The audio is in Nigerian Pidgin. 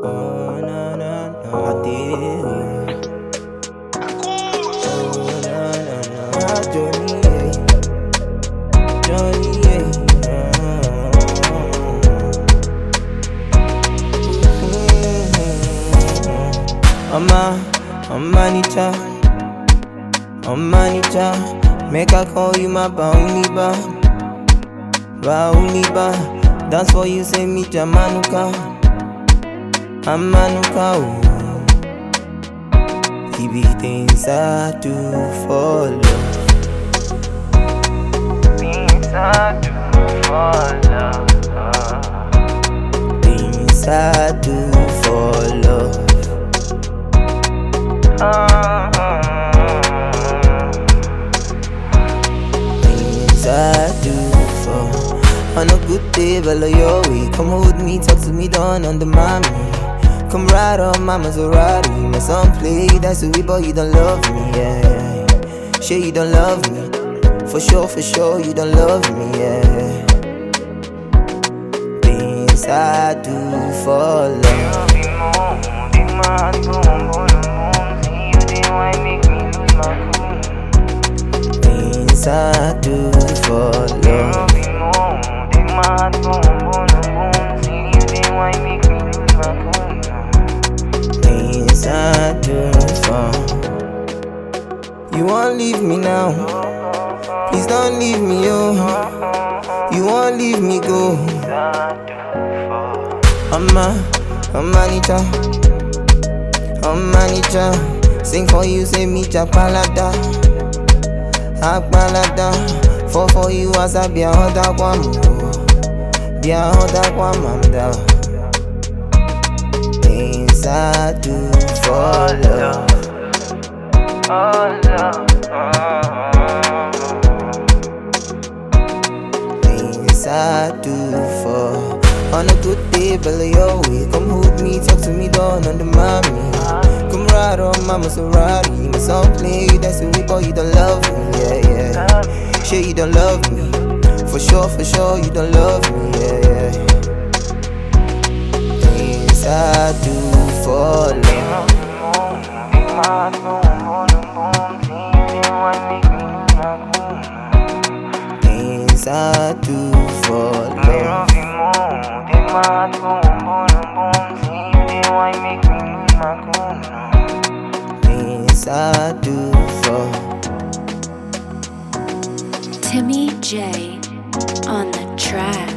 Oh, na, na, na, I did. Oh, na, na, na, Johnny, yeah. Johnny, yeah. I'm manager, make I call you my bauniba, dance for you, say me Jamanuka, I'm Manuka, he be things I do for love, things I do for love, things I do for love. Things I do for on a good day, follow your way. Come hold me, talk to me, don't undermine me. Come ride on my Maserati, my son play, that's the way, boy, you don't love me, yeah. Sure you don't love me, for sure, you don't love me, yeah. Things I do for love. Things I do for love. Things I do for. You won't leave me now. Please don't leave me, oh. You won't leave me go. I'm manager. Sing for you, say me Japalada. Akbalada, for you as I be a hoda mamda. Things I do for love. Things I do for. On a good day, belly your way. Come hold me, talk to me, don't undermine me. Come ride on my Maserati, my song play, that's the way, boy, you don't love me, yeah. Sure you don't love me, for sure, you don't love me, yeah. Things I do for love. Things I do for love. Things I do for. Timmy J on the track.